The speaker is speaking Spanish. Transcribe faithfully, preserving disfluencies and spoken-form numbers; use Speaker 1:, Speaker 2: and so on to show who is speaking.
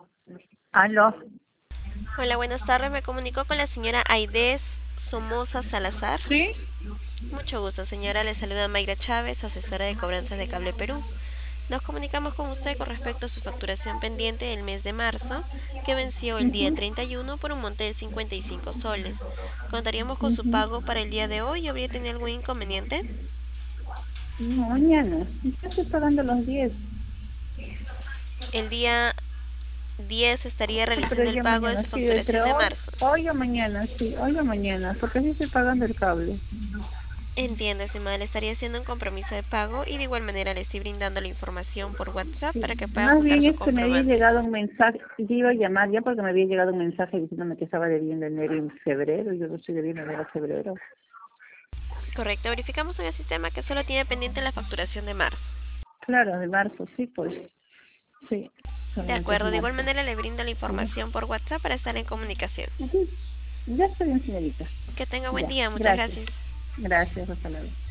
Speaker 1: Aló.
Speaker 2: Hola, buenas tardes. Me comunico con la señora Aidez Somoza Salazar.
Speaker 1: ¿Sí?
Speaker 2: Mucho gusto, señora. Le saluda Mayra Chávez, asesora de cobranzas de Cable Perú. Nos comunicamos con usted con respecto a su facturación pendiente del mes de marzo, que venció el día
Speaker 1: Ujú,
Speaker 2: treinta y uno por un monte de cincuenta y cinco soles. ¿Contaríamos con su
Speaker 1: ujú.
Speaker 2: pago para el día de hoy? ¿Habría tenido algún inconveniente?
Speaker 1: No, mañana. Yo estoy pagando los diez.
Speaker 2: El día diez estaría
Speaker 1: Sí, pero
Speaker 2: realizando el
Speaker 1: ya
Speaker 2: pago de
Speaker 1: mañana,
Speaker 2: su
Speaker 1: sí, entre
Speaker 2: facturación de
Speaker 1: hoy,
Speaker 2: marzo.
Speaker 1: hoy o mañana, sí, hoy o mañana, porque sí estoy pagando el cable.
Speaker 2: Entiendo, estimada, le estaría haciendo un compromiso de pago y de igual manera le estoy brindando la información por WhatsApp
Speaker 1: Sí.
Speaker 2: para que pueda
Speaker 1: Más
Speaker 2: juntar
Speaker 1: bien
Speaker 2: su
Speaker 1: es que me había
Speaker 2: comprobante.
Speaker 1: llegado un mensaje, y iba a llamar ya porque me había llegado un mensaje diciéndome que estaba debiendo enero y febrero, y yo no estoy debiendo enero febrero.
Speaker 2: Correcto, verificamos en el sistema que solo tiene pendiente la facturación de marzo.
Speaker 1: Claro, de marzo, sí, pues, sí,
Speaker 2: De
Speaker 1: solamente es
Speaker 2: acuerdo, de igual
Speaker 1: marzo.
Speaker 2: manera le brindo la
Speaker 1: Sí.
Speaker 2: información por WhatsApp para estar en comunicación.
Speaker 1: Ujú. Ya está bien, señorita.
Speaker 2: Que tenga buen
Speaker 1: Ya,
Speaker 2: día, muchas
Speaker 1: gracias.
Speaker 2: gracias.
Speaker 1: Gracias, hasta luego.